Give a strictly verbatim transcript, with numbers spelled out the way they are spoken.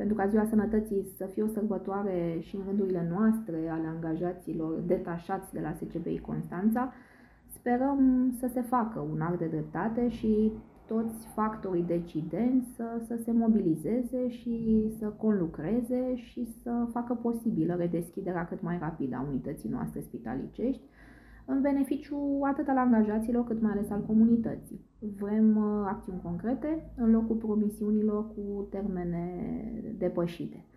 pentru ca Ziua Sănătății să fie o sărbătoare și în rândurile noastre ale angajaților detașați de la S C B I Constanța, sperăm să se facă un act de dreptate și toți factorii decidenți să, să se mobilizeze și să conlucreze și să facă posibilă redeschiderea cât mai rapidă a unității noastre spitalicești, în beneficiu atât al angajaților cât mai ales al comunității. Vrem acțiuni concrete în locul promisiunilor cu termene depășite.